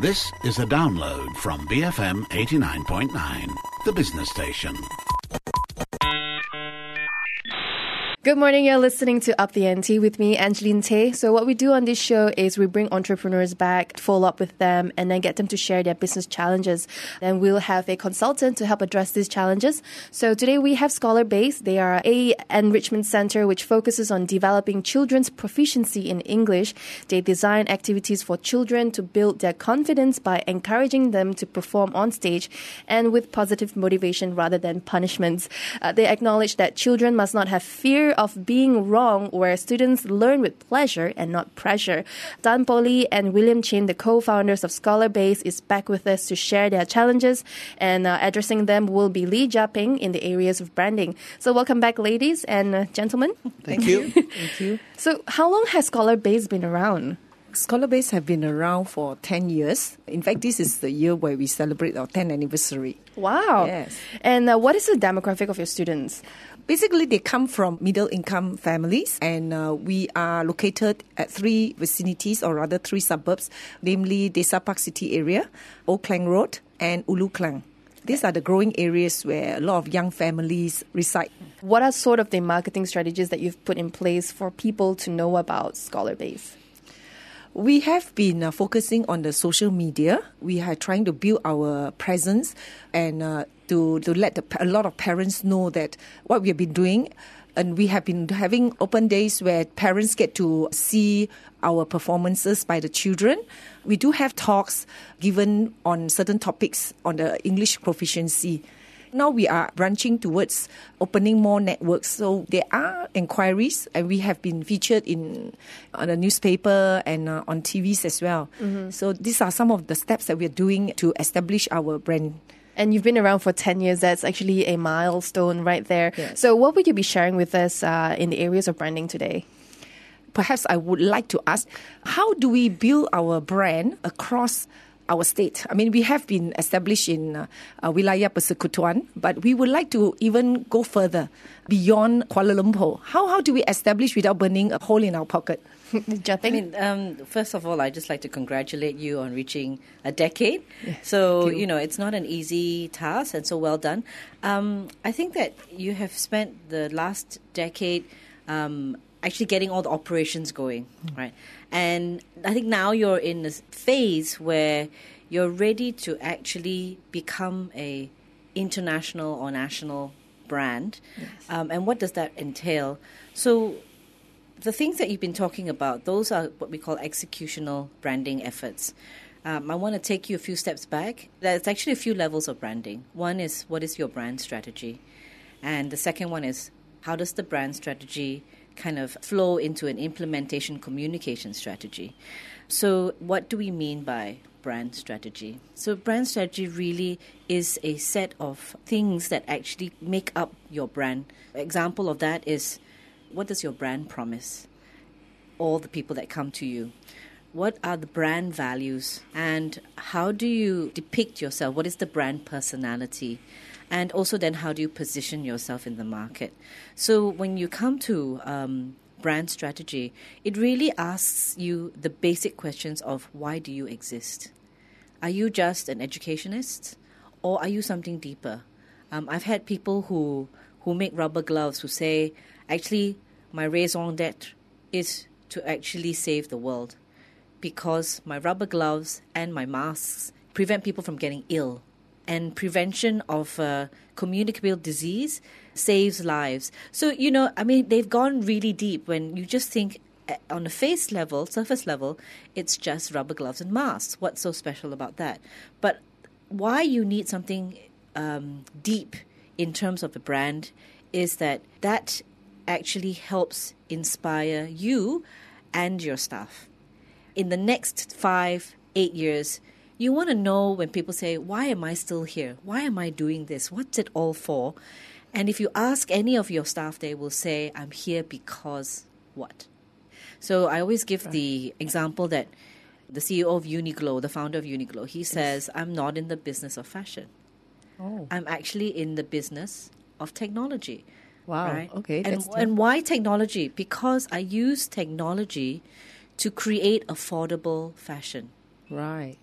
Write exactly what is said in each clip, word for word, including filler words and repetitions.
This is a download from B F M eighty-nine point nine, the business station. Good morning, you're listening to Up the Ante with me, Angeline Tay. So what we do on this show is we bring entrepreneurs back, follow up with them, and then get them to share their business challenges. Then we'll have a consultant to help address these challenges. So today we have Scholar Base. They are a enrichment center which focuses on developing children's proficiency in English. They design activities for children to build their confidence by encouraging them to perform on stage and with positive motivation rather than punishments. Uh, they acknowledge that children must not have fear of being wrong, where students learn with pleasure and not pressure. Dan Polly and William Chin, the co-founders of Scholar Base, is back with us to share their challenges, and uh, addressing them will be Lee Jia-ping in the areas of branding. So welcome back, ladies and uh, gentlemen. Thank you. Thank you. So how long has Scholar Base been around? Scholar Base have been around for ten years. In fact, this is the year where we celebrate our tenth anniversary. Wow. Yes. And uh, what is the demographic of your students? Basically, they come from middle-income families, and uh, we are located at three vicinities, or rather three suburbs, namely Desa Park City area, Old Klang Road, and Ulu Klang. These are the growing areas where a lot of young families reside. What are sort of the marketing strategies that you've put in place for people to know about Scholar Base? We have been uh, focusing on the social media. We are trying to build our presence and uh, to, to let the, a lot of parents know that what we have been doing. And we have been having open days where parents get to see our performances by the children. We do have talks given on certain topics on the English proficiency. Now we are branching towards opening more networks. So there are inquiries, and we have been featured in on the newspaper and uh, on T Vs as well. Mm-hmm. So these are some of the steps that we are doing to establish our brand. And you've been around for ten years. That's actually a milestone right there. Yes. So what would you be sharing with us uh, in the areas of branding today? Perhaps I would like to ask, how do we build our brand across our state? I mean, we have been established in uh, uh, Wilayah Persekutuan, but we would like to even go further beyond Kuala Lumpur. How how do we establish without burning a hole in our pocket? I mean, um, first of all, I'd just like to congratulate you on reaching a decade. Yeah, so, you. you know, it's not an easy task, and so well done. Um, I think that you have spent the last decade um, actually getting all the operations going, mm. right? And I think now you're in a phase where you're ready to actually become a international or national brand. Yes. Um, and what does that entail? So the things that you've been talking about, those are what we call executional branding efforts. Um, I want to take you a few steps back. There's actually a few levels of branding. One is, what is your brand strategy? And the second one is, how does the brand strategy kind of flow into an implementation communication strategy? So what do we mean by brand strategy? So brand strategy really is a set of things that actually make up your brand. Example of that is, what does your brand promise all the people that come to you? What are the brand values, and how do you depict yourself? What is the brand personality? And also then, how do you position yourself in the market? So when you come to um, brand strategy, it really asks you the basic questions of, why do you exist? Are you just an educationist, or are you something deeper? Um, I've had people who, who make rubber gloves who say, actually, my raison d'etre is to actually save the world, because my rubber gloves and my masks prevent people from getting ill. And prevention of uh, communicable disease saves lives. So, you know, I mean, they've gone really deep when you just think uh, on a face level, surface level, it's just rubber gloves and masks. What's so special about that? But why you need something um, deep in terms of a brand is that that actually helps inspire you and your staff. In the next five, eight years, you want to know when people say, why am I still here? Why am I doing this? What's it all for? And if you ask any of your staff, they will say, I'm here because what? So I always give right. the example that the C E O of Uniqlo, the founder of Uniqlo, he says, yes. I'm not in the business of fashion. Oh. I'm actually in the business of technology. Wow. Right? Okay. And, and why technology? Because I use technology to create affordable fashion. Right.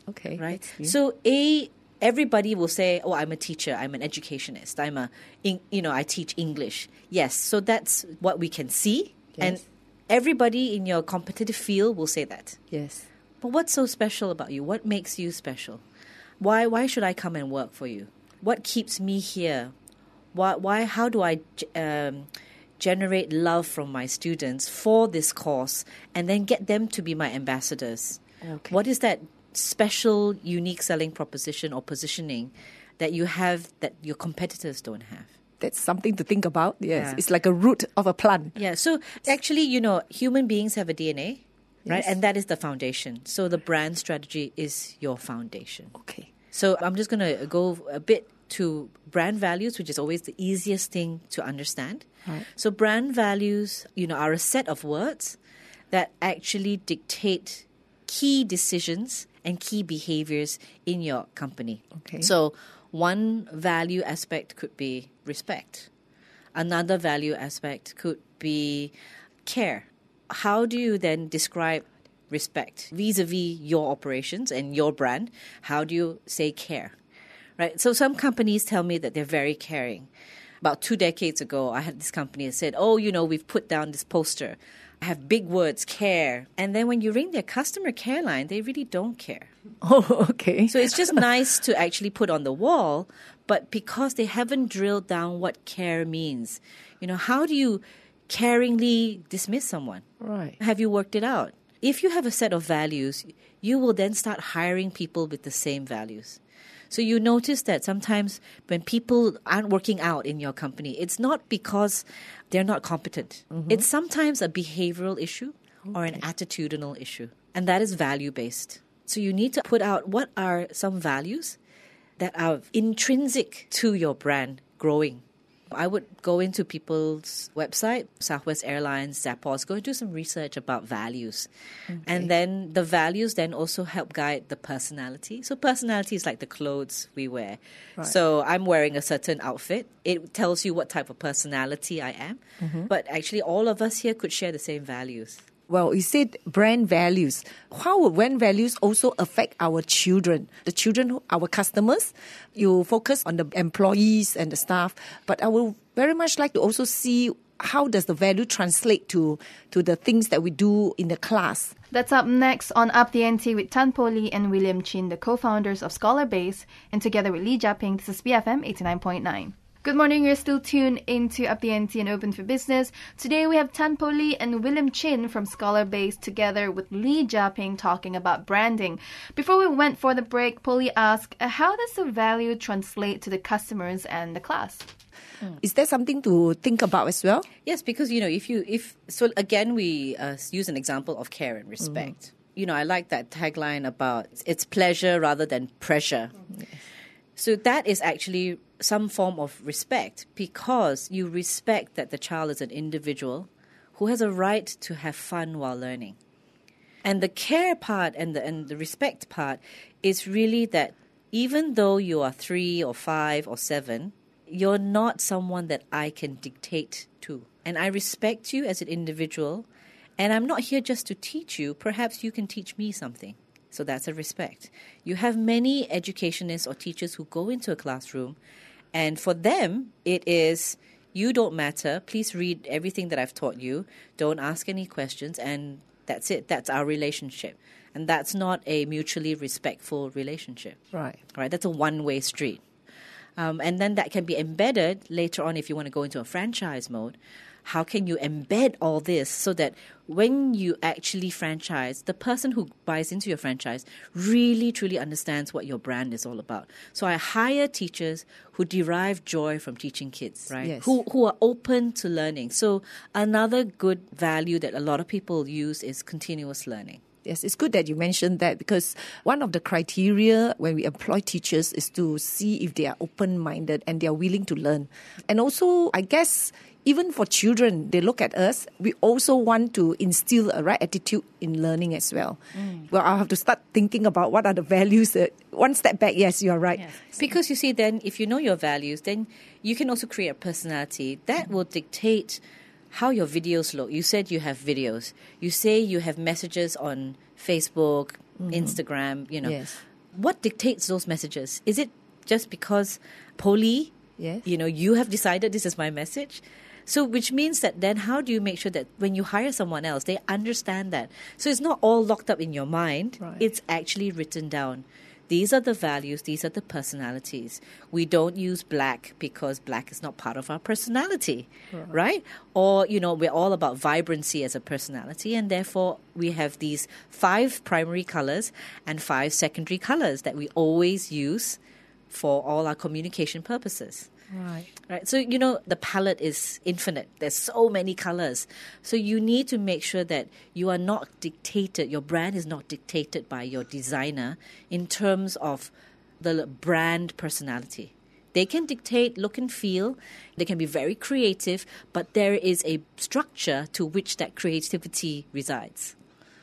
Okay. Right? that's new. So, A, everybody will say, oh, I'm a teacher, I'm an educationist, I'm a, in- you know, I teach English. Yes, so that's what we can see. And Yes. everybody in your competitive field will say that. Yes. But what's so special about you? What makes you special? Why why should I come and work for you? What keeps me here? Why why how do I g- um, generate love from my students for this course and then get them to be my ambassadors? Okay. What is that special, unique selling proposition or positioning that you have that your competitors don't have? That's something to think about. Yes. Yeah. It's like a root of a plant. Yeah, so actually, you know, human beings have a D N A, right? Yes. And that is the foundation. So the brand strategy is your foundation. Okay. So I'm just going to go a bit to brand values, which is always the easiest thing to understand. Right. So brand values, you know, are a set of words that actually dictate key decisions and key behaviors in your company. Okay. So one value aspect could be respect. Another value aspect could be care. How do you then describe respect vis-a-vis your operations and your brand? How do you say care? Right? So some companies tell me that they're very caring. About two decades ago, I had this company that said, oh, you know, we've put down this poster. I have big words, care. And then when you ring their customer care line, they really don't care. Oh, okay. So it's just nice to actually put on the wall, but because they haven't drilled down what care means. You know, how do you caringly dismiss someone? Right. Have you worked it out? If you have a set of values, you will then start hiring people with the same values. So you notice that sometimes when people aren't working out in your company, it's not because they're not competent. Mm-hmm. It's sometimes a behavioral issue okay. or an attitudinal issue. And that is value-based. So you need to put out what are some values that are intrinsic to your brand growing. I would go into people's website, Southwest Airlines, Zappos, go and do some research about values. Okay. And then the values then also help guide the personality. So personality is like the clothes we wear. Right. So I'm wearing a certain outfit. It tells you what type of personality I am. Mm-hmm. But actually all of us here could share the same values. Well, you said brand values. How would brand values also affect our children? The children, our customers, you focus on the employees and the staff. But I would very much like to also see how does the value translate to, to the things that we do in the class. That's up next on Up the Ante with Tan Po Lee and William Chin, the co-founders of Scholarbase. And together with Lee Jiaping, this is B F M eighty-nine point nine. Good morning, you're still tuned into Up the Ante and Open for Business. Today we have Tan Po Lee and William Chin from Scholarbase together with Lee Jiaping talking about branding. Before we went for the break, Po Lee asked, how does the value translate to the customers and the class? Mm. Is there something to think about as well? Yes, because, you know, if you, if, so again, we uh, use an example of care and respect. Mm. You know, I like that tagline about it's pleasure rather than pressure. Mm. So that is actually some form of respect because you respect that the child is an individual who has a right to have fun while learning. And the care part and the, and the respect part is really that even though you are three or five or seven, you're not someone that I can dictate to. And I respect you as an individual, and I'm not here just to teach you. Perhaps you can teach me something. So that's a respect. You have many educationists or teachers who go into a classroom, and for them, it is, you don't matter. Please read everything that I've taught you. Don't ask any questions, and that's it. That's our relationship. And that's not a mutually respectful relationship. Right. Right. That's a one-way street. Um, and then that can be embedded later on if you want to go into a franchise mode. How can you embed all this so that when you actually franchise, the person who buys into your franchise really, truly understands what your brand is all about? So I hire teachers who derive joy from teaching kids, right? Yes. Who who are open to learning. So another good value that a lot of people use is continuous learning. Yes, it's good that you mentioned that because one of the criteria when we employ teachers is to see if they are open-minded and they are willing to learn. And also, I guess, even for children, they look at us, we also want to instill a right attitude in learning as well. Mm. Well, I'll have to start thinking about what are the values. That, one step back, yes, you're right. Yes. Because you see, then if you know your values, then you can also create a personality that mm-hmm. will dictate how your videos look. You said you have videos. You say you have messages on Facebook, mm-hmm. Instagram, you know. Yes. what dictates those messages? Is it just because Polly, Yes. you know, you have decided this is my message? So which means that then how do you make sure that when you hire someone else, they understand that? So it's not all locked up in your mind. Right. It's actually written down. These are the values. These are the personalities. We don't use black because black is not part of our personality, right? right? Or, you know, we're all about vibrancy as a personality, and therefore we have these five primary colors and five secondary colors that we always use for all our communication purposes. Right. Right. So, you know, the palette is infinite. There's so many colors. So you need to make sure that you are not dictated, your brand is not dictated by your designer in terms of the brand personality. They can dictate look and feel. They can be very creative, but there is a structure to which that creativity resides.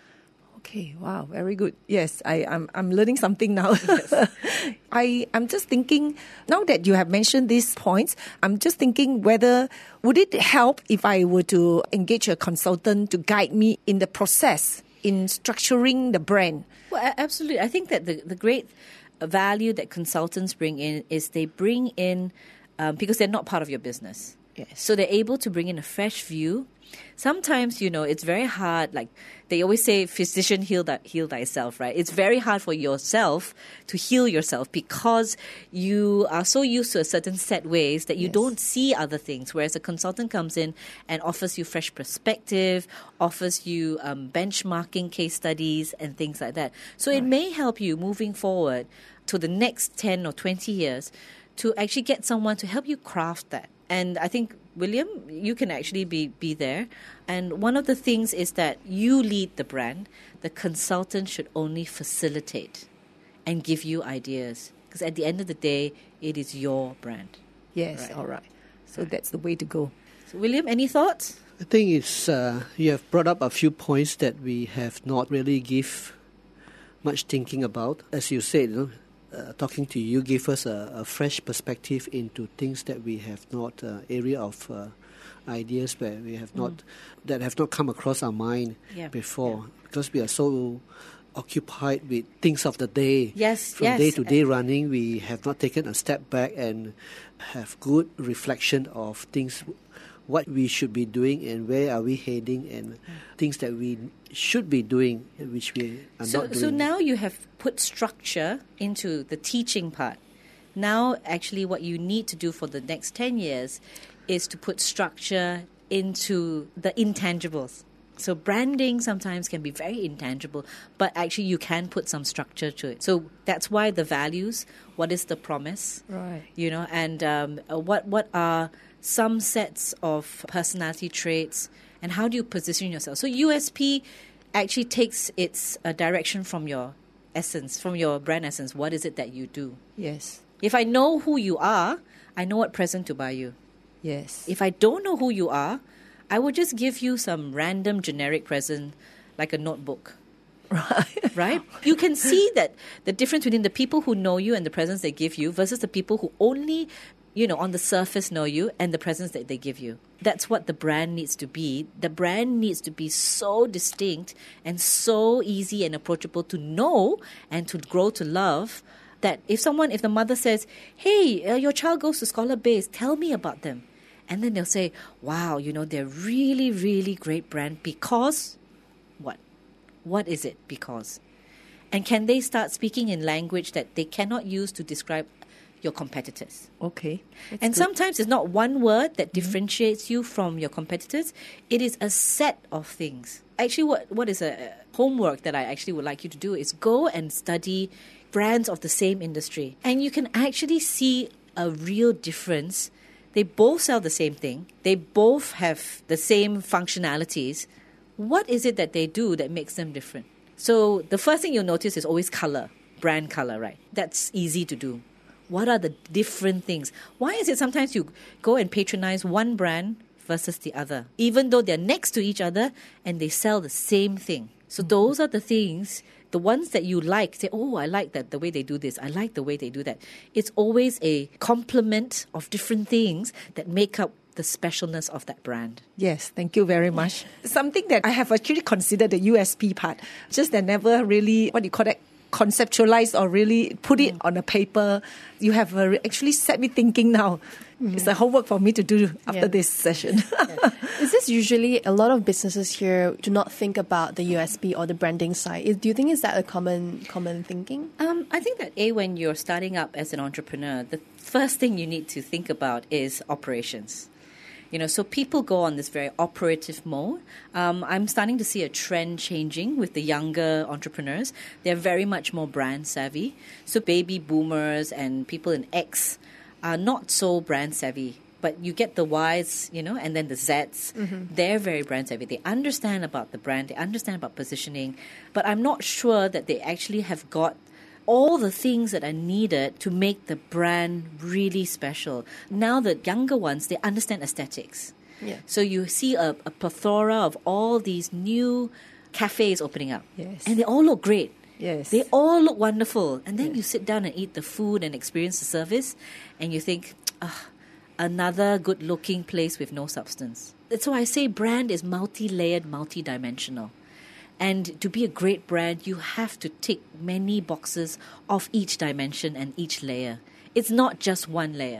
Okay, wow, very good. Yes, I, I'm I'm learning something now. Yes. I, I'm just thinking, now that you have mentioned these points, I'm just thinking whether, would it help if I were to engage a consultant to guide me in the process, in structuring the brand? Well, a- absolutely. I think that the, the great value that consultants bring in is they bring in, um, because they're not part of your business. Yes. So they're able to bring in a fresh view. Sometimes, you know, it's very hard, like they always say, physician, heal, th- heal thyself, right? It's very hard for yourself to heal yourself because you are so used to a certain set ways that you Yes. don't see other things, whereas a consultant comes in and offers you fresh perspective, offers you um, benchmarking case studies and things like that. So it may help you moving forward to the next ten or twenty years to actually get someone to help you craft that. And I think, William, you can actually be, be there. And one of the things is that you lead the brand. The consultant should only facilitate and give you ideas. Because at the end of the day, it is your brand. Yes, Right. all right. So that's the way to go. So, William, any thoughts? I think it's uh, you have brought up a few points that we have not really give much thinking about. As you said, you know, uh, talking to you gave us a, a fresh perspective into things that we have not, uh, area of uh, ideas where we have not, that have not come across our mind Yeah. before, because we are so occupied with things of the day. Yes, From yes. day to day running, we have not taken a step back and have good reflection of things, what we should be doing and where are we heading, and things that we should be doing which we are So, not doing. so now you have put structure into the teaching part. Now, actually, what you need to do for the next ten years is to put structure into the intangibles. So branding sometimes can be very intangible, but actually you can put some structure to it. So that's why the values, what is the promise? Right. You know, and um, uh, what what are some sets of personality traits, and how do you position yourself? So U S P actually takes its uh, direction from your essence, from your brand essence. What is it that you do? Yes. If I know who you are, I know what present to buy you. Yes. If I don't know who you are, I will just give you some random generic present like a notebook. Right. Right? You can see that the difference between the people who know you and the presents they give you versus the people who only, you know, on the surface know you and the presents that they give you. That's what the brand needs to be. The brand needs to be so distinct and so easy and approachable to know and to grow to love that if someone, if the mother says, hey, uh, your child goes to Scholar Base, tell me about them. And then they'll say, wow, you know, they're really, really great brand because what? What is it because? And can they start speaking in language that they cannot use to describe your competitors? Okay. That's And good. sometimes it's not one word that differentiates you from your competitors. It is a set of things. Actually, what what is a a homework that I actually would like you to do is go and study brands of the same industry. And you can actually see a real difference. They both sell the same thing. They both have the same functionalities. What is it that they do that makes them different? So the first thing you'll notice is always color, brand color, right? That's easy to do. What are the different things? Why is it sometimes you go and patronize one brand versus the other, even though they're next to each other and they sell the same thing? So those are the things, the ones that you like, say, oh, I like that, the way they do this. I like the way they do that. It's always a complement of different things that make up the specialness of that brand. Yes, thank you very much. Something that I have actually considered the U S P part, just that never really, what do you call that, conceptualize or really put it on a paper. You have uh, actually set me thinking now. Mm-hmm. It's a homework for me to do after yeah. this session. yeah. Is this usually a lot of businesses here do not think about the U S P or the branding side? Is, do you think is that a common common thinking? Um, I think that A, when you're starting up as an entrepreneur, the first thing you need to think about is operations. You know, so people go on this very operative mode. Um, I'm starting to see a trend changing with the younger entrepreneurs. They're very much more brand savvy. So baby boomers and people in X are not so brand savvy. But you get the Ys, you know, and then the Zs. Mm-hmm. They're very brand savvy. They understand about the brand. They understand about positioning. But I'm not sure that they actually have got all the things that are needed to make the brand really special. Now the younger ones, they understand aesthetics. Yeah. So you see a, a plethora of all these new cafes opening up. Yes. And they all look great. Yes. They all look wonderful. And then Yeah. you sit down and eat the food and experience the service, and you think, ah, another good-looking place with no substance. That's why I say brand is multi-layered, multi-dimensional. And to be a great brand, you have to tick many boxes of each dimension and each layer. It's not just one layer.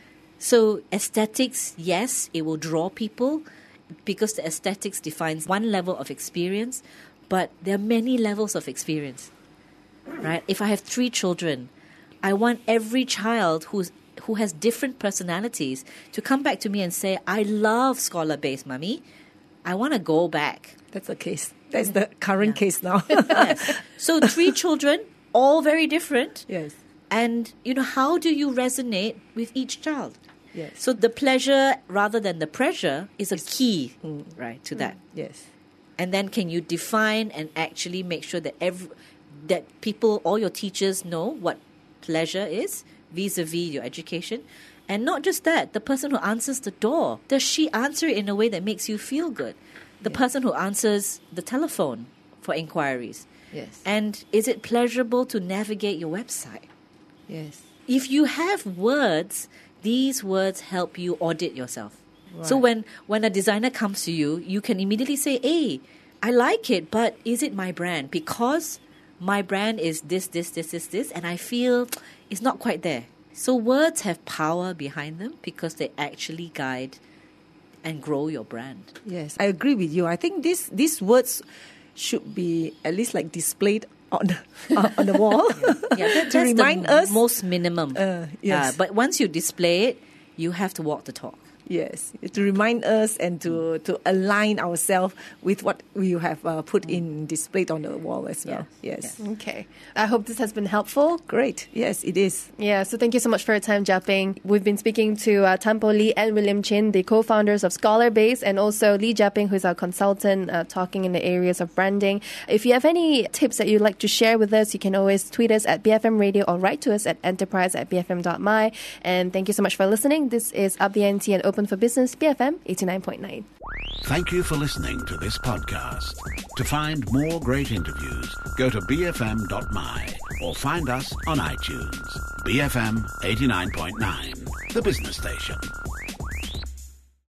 So aesthetics, yes, it will draw people because the aesthetics defines one level of experience, but there are many levels of experience, right? If I have three children, I want every child who's who has different personalities to come back to me and say, I love Scholar-based, Mummy. I want to go back. That's the case. That's the current Yeah. case now. Yes. So three children, all very different. Yes. And, you know, how do you resonate with each child? Yes. So the pleasure rather than the pressure is a key, right, to that. Yes. And then can you define and actually make sure that every, that people, all your teachers know what pleasure is vis-a-vis your education. And not just that, the person who answers the door, does she answer it in a way that makes you feel good? The Yeah. person who answers the telephone for inquiries. Yes. And is it pleasurable to navigate your website? Yes. If you have words, these words help you audit yourself. So Right. when, when a designer comes to you, you can immediately say, hey, I like it, but is it my brand? Because my brand is this, this, this, this, this, and I feel it's not quite there. So words have power behind them because they actually guide and grow your brand. Yes, I agree with you. I think this these words should be at least like displayed on uh, on the wall Yeah, that, to that's remind the us. most minimum. Uh, yes. but once you display it, you have to walk the talk. Yes, to remind us and to, to align ourselves with what we have uh, put in displayed on the wall as well. Yeah. Yes, Okay. I hope this has been helpful. great. Yes, it is. Yeah, so thank you so much for your time, Jia Ping. We've been speaking to uh, Tan Po Lee and William Chin, the co-founders of Scholar-based, and also Lee Jia Ping, who's our consultant, uh, talking in the areas of branding. If you have any tips that you'd like to share with us, you can always tweet us at B F M Radio or write to us at enterprise at b f m dot m y. And thank you so much for listening. This is Up the Ante and Open for Business, B F M eighty-nine point nine. Thank you for listening to this podcast. To find more great interviews, go to b f m dot m y or find us on iTunes. B F M eighty-nine point nine, the business station.